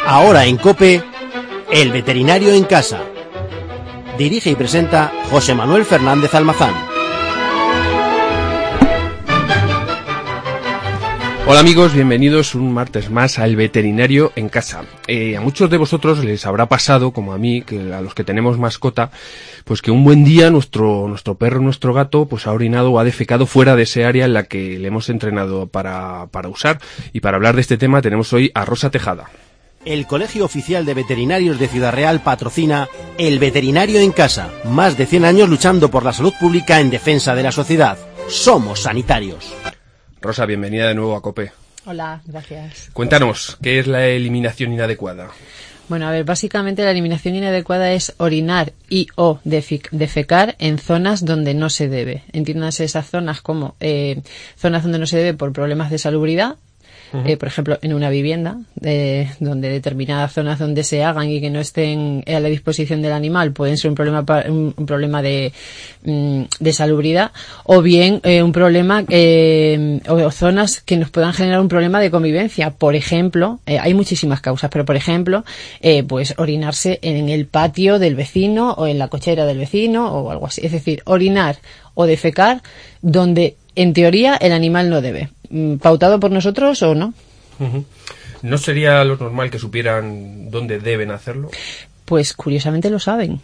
Ahora en COPE, El Veterinario en Casa. Dirige y presenta José Manuel Fernández Almazán. Hola amigos, bienvenidos un martes más a El Veterinario en Casa. A muchos de vosotros les habrá pasado, como a mí, que a los que tenemos mascota, pues que un buen día nuestro perro, nuestro gato, pues ha orinado o ha defecado fuera de ese área en la que le hemos entrenado para usar. Y para hablar de este tema tenemos hoy a Rosa Tejada. El Colegio Oficial de Veterinarios de Ciudad Real patrocina El Veterinario en Casa. Más de 100 años luchando por la salud pública en defensa de la sociedad. Somos sanitarios. Rosa, bienvenida de nuevo a COPE. Hola, gracias. Cuéntanos, ¿qué es la eliminación inadecuada? Bueno, a ver, básicamente la eliminación inadecuada es orinar y o defecar en zonas donde no se debe. Entiéndanse esas zonas como zonas donde no se debe por problemas de salubridad. Por ejemplo, en una vivienda, donde determinadas zonas donde se hagan y que no estén a la disposición del animal pueden ser un problema de salubridad, o bien un problema o zonas que nos puedan generar un problema de convivencia. Por ejemplo, hay muchísimas causas, pero por ejemplo, pues orinarse en el patio del vecino o en la cochera del vecino o algo así. Es decir, orinar o defecar donde en teoría el animal no debe. ¿Pautado por nosotros o no? ¿No sería lo normal que supieran dónde deben hacerlo? Pues curiosamente lo saben.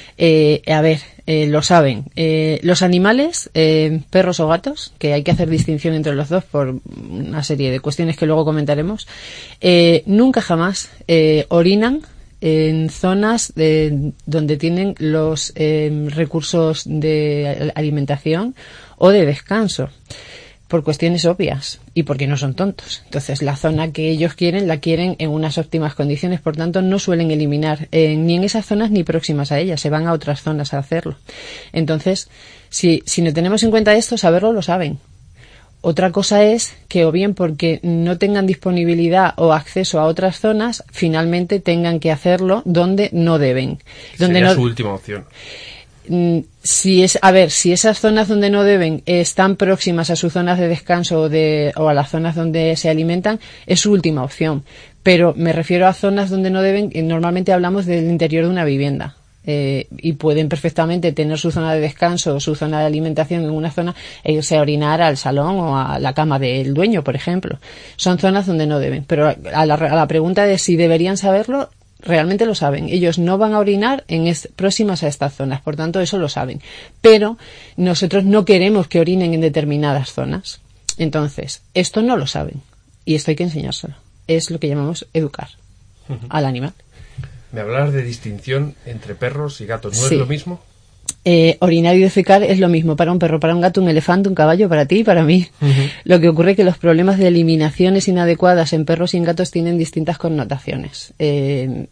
Lo saben. Los animales, perros o gatos, que hay que hacer distinción entre los dos por una serie de cuestiones que luego comentaremos, nunca jamás orinan en zonas donde tienen los recursos de alimentación o de descanso, por cuestiones obvias y porque no son tontos. Entonces, la zona que ellos quieren, la quieren en unas óptimas condiciones, por tanto, no suelen eliminar ni en esas zonas ni próximas a ellas, se van a otras zonas a hacerlo. Entonces, si no tenemos en cuenta esto, saberlo lo saben. Otra cosa es que o bien porque no tengan disponibilidad o acceso a otras zonas, finalmente tengan que hacerlo donde no deben. Sería su última opción. Si esas zonas donde no deben están próximas a sus zonas de descanso o a las zonas donde se alimentan, es su última opción. Pero me refiero a zonas donde no deben, normalmente hablamos del interior de una vivienda. Y pueden perfectamente tener su zona de descanso o su zona de alimentación en una zona e irse a orinar al salón o a la cama del dueño, por ejemplo. Son zonas donde no deben. Pero a la pregunta de si deberían saberlo, realmente lo saben. Ellos no van a orinar próximas a estas zonas, por tanto eso lo saben. Pero nosotros no queremos que orinen en determinadas zonas. Entonces, esto no lo saben y esto hay que enseñárselo. Es lo que llamamos educar al animal. ¿Me hablas de distinción entre perros y gatos? ¿No Sí. es lo mismo? Orinar y defecar es lo mismo para un perro, para un gato, un elefante, un caballo, para ti y para mí. Lo que ocurre es que los problemas de eliminaciones inadecuadas en perros y en gatos tienen distintas connotaciones. En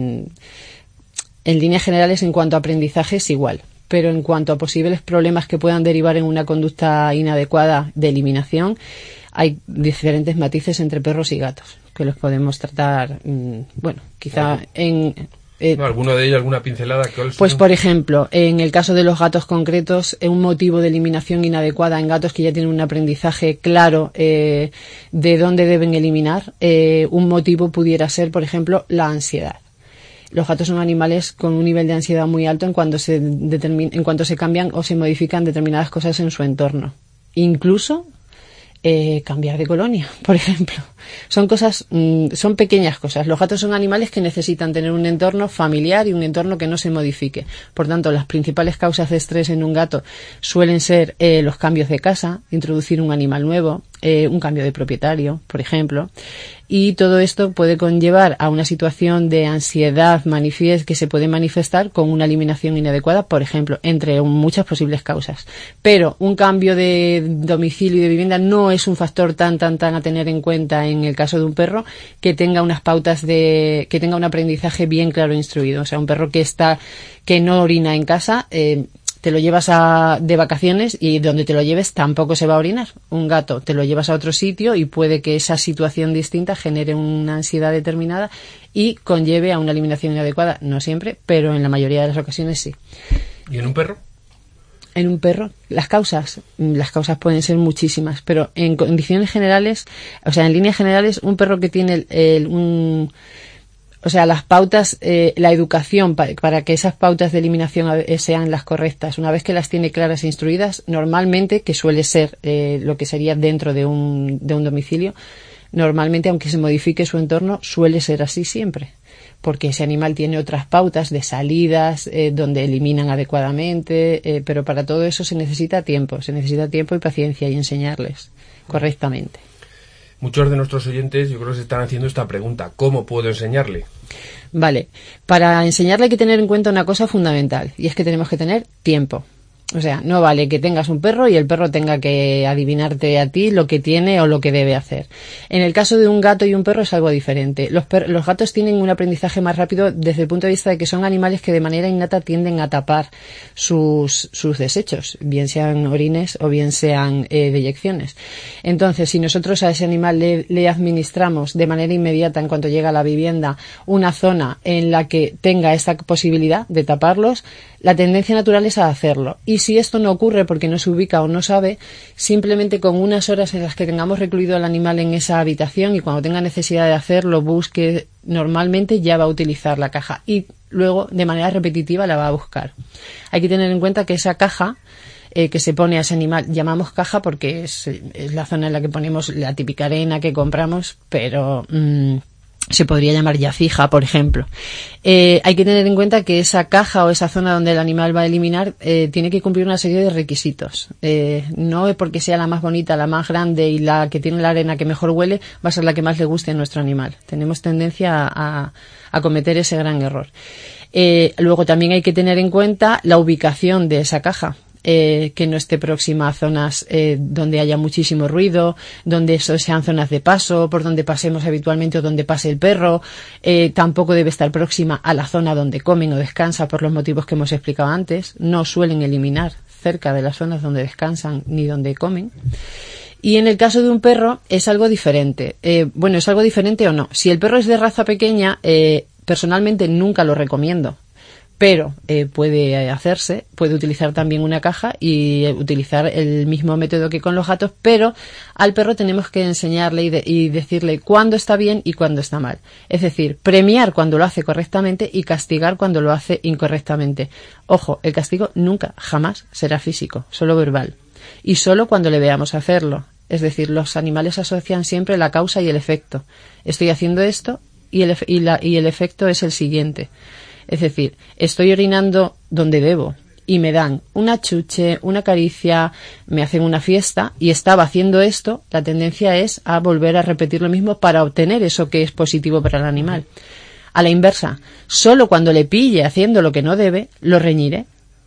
líneas generales, en cuanto a aprendizaje es igual, pero en cuanto a posibles problemas que puedan derivar en una conducta inadecuada de eliminación, hay diferentes matices entre perros y gatos que los podemos tratar, quizá ¿Alguno de ellos, alguna pincelada? Pues, por ejemplo, en el caso de los gatos concretos, un motivo de eliminación inadecuada en gatos que ya tienen un aprendizaje claro de dónde deben eliminar, un motivo pudiera ser, por ejemplo, la ansiedad. Los gatos son animales con un nivel de ansiedad muy alto en cuanto se cambian o se modifican determinadas cosas en su entorno. Incluso cambiar de colonia, por ejemplo. Son pequeñas cosas. Los gatos son animales que necesitan tener un entorno familiar y un entorno que no se modifique. Por tanto, las principales causas de estrés en un gato suelen ser los cambios de casa, introducir un animal nuevo, un cambio de propietario, por ejemplo. Y todo esto puede conllevar a una situación de ansiedad que se puede manifestar con una eliminación inadecuada, por ejemplo, entre muchas posibles causas. Pero un cambio de domicilio y de vivienda no es un factor tan a tener en cuenta en el caso de un perro que tenga unas pautas que tenga un aprendizaje bien claro e instruido. O sea, un perro que no orina en casa, te lo llevas de vacaciones y donde te lo lleves tampoco se va a orinar. Un gato te lo llevas a otro sitio y puede que esa situación distinta genere una ansiedad determinada y conlleve a una eliminación inadecuada. No siempre, pero en la mayoría de las ocasiones sí. ¿Y en un perro? En un perro, las causas pueden ser muchísimas, pero en condiciones generales, o sea, en líneas generales, un perro que tiene O sea, las pautas, la educación para que esas pautas de eliminación sean las correctas, una vez que las tiene claras e instruidas, normalmente, que suele ser lo que sería dentro de un domicilio, normalmente, aunque se modifique su entorno, suele ser así siempre. Porque ese animal tiene otras pautas de salidas, donde eliminan adecuadamente, pero para todo eso se necesita tiempo y paciencia y enseñarles correctamente. Muchos de nuestros oyentes yo creo que se están haciendo esta pregunta: ¿cómo puedo enseñarle? Vale, para enseñarle hay que tener en cuenta una cosa fundamental, y es que tenemos que tener tiempo. O sea, no vale que tengas un perro y el perro tenga que adivinarte a ti lo que tiene o lo que debe hacer. En el caso de un gato y un perro es algo diferente. Los gatos tienen un aprendizaje más rápido desde el punto de vista de que son animales que de manera innata tienden a tapar sus desechos, bien sean orines o bien sean deyecciones. Entonces, si nosotros a ese animal le administramos de manera inmediata, en cuanto llega a la vivienda, una zona en la que tenga esta posibilidad de taparlos, la tendencia natural es a hacerlo. Y si esto no ocurre porque no se ubica o no sabe, simplemente con unas horas en las que tengamos recluido al animal en esa habitación y cuando tenga necesidad de hacerlo, busque, normalmente ya va a utilizar la caja y luego de manera repetitiva la va a buscar. Hay que tener en cuenta que esa caja que se pone a ese animal, llamamos caja porque es la zona en la que ponemos la típica arena que compramos, pero se podría llamar ya fija, por ejemplo. Hay que tener en cuenta que esa caja o esa zona donde el animal va a eliminar tiene que cumplir una serie de requisitos. No es porque sea la más bonita, la más grande y la que tiene la arena que mejor huele, va a ser la que más le guste a nuestro animal. Tenemos tendencia a cometer ese gran error. Luego también hay que tener en cuenta la ubicación de esa caja. Que no esté próxima a zonas donde haya muchísimo ruido, donde eso sean zonas de paso, por donde pasemos habitualmente o donde pase el perro. Tampoco debe estar próxima a la zona donde comen o descansan por los motivos que hemos explicado antes. No suelen eliminar cerca de las zonas donde descansan ni donde comen. Y en el caso de un perro es algo diferente. Bueno, ¿es algo diferente o no? Si el perro es de raza pequeña, personalmente nunca lo recomiendo. Pero puede hacerse, puede utilizar también una caja y utilizar el mismo método que con los gatos, pero al perro tenemos que enseñarle y decirle cuándo está bien y cuándo está mal. Es decir, premiar cuando lo hace correctamente y castigar cuando lo hace incorrectamente. Ojo, el castigo nunca, jamás será físico, solo verbal. Y solo cuando le veamos hacerlo. Es decir, los animales asocian siempre la causa y el efecto. Estoy haciendo esto y el efecto es el siguiente. Es decir, estoy orinando donde debo y me dan una chuche, una caricia, me hacen una fiesta y estaba haciendo esto, la tendencia es a volver a repetir lo mismo para obtener eso que es positivo para el animal. A la inversa, solo cuando le pille haciendo lo que no debe, lo reñiré.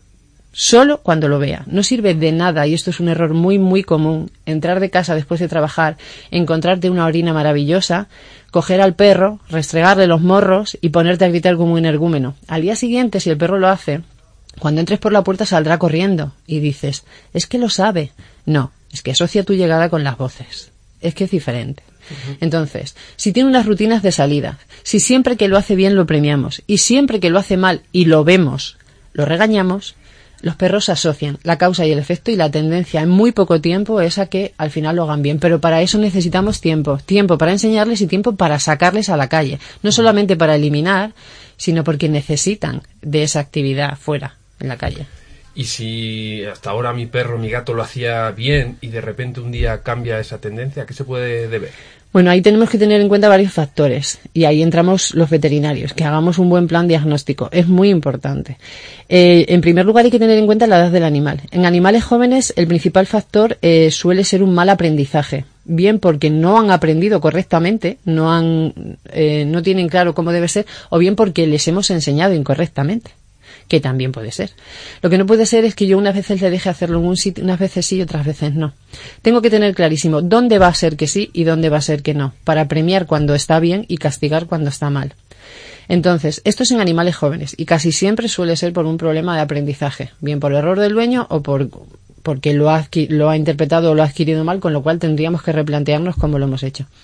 Solo cuando lo vea. No sirve de nada, y esto es un error muy, muy común, entrar de casa después de trabajar, encontrarte una orina maravillosa, coger al perro, restregarle los morros y ponerte a gritar como un energúmeno. Al día siguiente, si el perro lo hace, cuando entres por la puerta saldrá corriendo y dices, es que lo sabe. No, es que asocia tu llegada con las voces. Es que es diferente. Entonces, si tiene unas rutinas de salida, si siempre que lo hace bien lo premiamos y siempre que lo hace mal y lo vemos, lo regañamos, los perros asocian la causa y el efecto y la tendencia en muy poco tiempo es a que al final lo hagan bien. Pero para eso necesitamos tiempo para enseñarles y tiempo para sacarles a la calle. No solamente para eliminar, sino porque necesitan de esa actividad fuera, en la calle. Y si hasta ahora mi perro, mi gato lo hacía bien y de repente un día cambia esa tendencia, ¿a qué se puede deber? Bueno, ahí tenemos que tener en cuenta varios factores y ahí entramos los veterinarios, que hagamos un buen plan diagnóstico. Es muy importante. En primer lugar hay que tener en cuenta la edad del animal. En animales jóvenes el principal factor suele ser un mal aprendizaje. Bien porque no han aprendido correctamente, no tienen claro cómo debe ser, o bien porque les hemos enseñado incorrectamente. Que también puede ser. Lo que no puede ser es que yo unas veces le deje hacerlo en un sitio, unas veces sí y otras veces no. Tengo que tener clarísimo dónde va a ser que sí y dónde va a ser que no, para premiar cuando está bien y castigar cuando está mal. Entonces, esto es en animales jóvenes y casi siempre suele ser por un problema de aprendizaje, bien por error del dueño o porque lo ha interpretado o lo ha adquirido mal, con lo cual tendríamos que replantearnos cómo lo hemos hecho.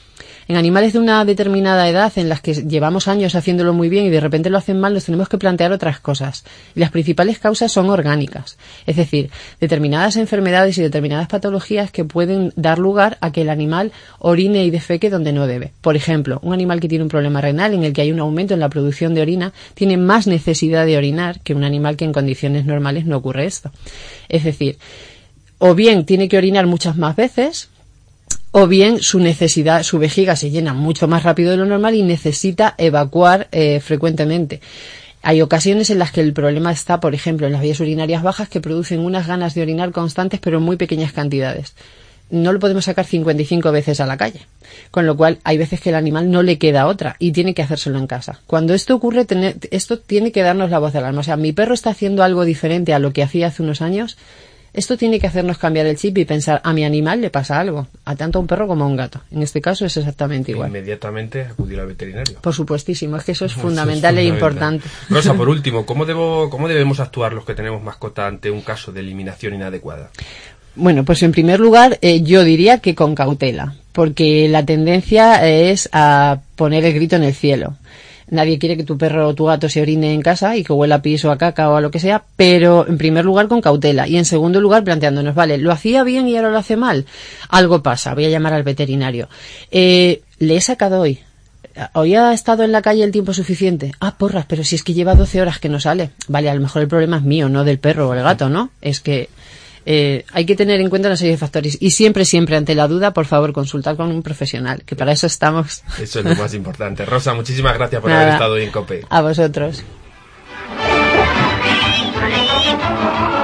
En animales de una determinada edad, en las que llevamos años haciéndolo muy bien y de repente lo hacen mal, nos tenemos que plantear otras cosas. Y las principales causas son orgánicas. Es decir, determinadas enfermedades y determinadas patologías que pueden dar lugar a que el animal orine y defeque donde no debe. Por ejemplo, un animal que tiene un problema renal en el que hay un aumento en la producción de orina tiene más necesidad de orinar que un animal que en condiciones normales no ocurre esto. Es decir, o bien tiene que orinar muchas más veces, o bien su vejiga se llena mucho más rápido de lo normal y necesita evacuar frecuentemente. Hay ocasiones en las que el problema está, por ejemplo, en las vías urinarias bajas, que producen unas ganas de orinar constantes pero en muy pequeñas cantidades. No lo podemos sacar 55 veces a la calle, con lo cual hay veces que el animal no le queda otra y tiene que hacérselo en casa. Cuando esto ocurre, esto tiene que darnos la voz de alarma. O sea, mi perro está haciendo algo diferente a lo que hacía hace unos años. Esto tiene que hacernos cambiar el chip y pensar, a mi animal le pasa algo, a tanto a un perro como a un gato. En este caso es exactamente igual. Inmediatamente acudir al veterinario. Por supuestísimo, es que eso es fundamental e importante. Rosa, por último, ¿cómo debemos actuar los que tenemos mascota ante un caso de eliminación inadecuada? Bueno, pues en primer lugar yo diría que con cautela, porque la tendencia es a poner el grito en el cielo. Nadie quiere que tu perro o tu gato se orine en casa y que huela a pis o a caca o a lo que sea, pero en primer lugar con cautela y en segundo lugar planteándonos, vale, lo hacía bien y ahora lo hace mal. Algo pasa, voy a llamar al veterinario. Le he sacado hoy. ¿Hoy ha estado en la calle el tiempo suficiente? Ah, porras, pero si es que lleva 12 horas que no sale. Vale, a lo mejor el problema es mío, no del perro o el gato, ¿no? Es que hay que tener en cuenta una serie de factores y siempre ante la duda, por favor, consultar con un profesional, que para eso estamos. Eso es lo más importante. Rosa, muchísimas gracias por haber estado hoy en COPE. A vosotros.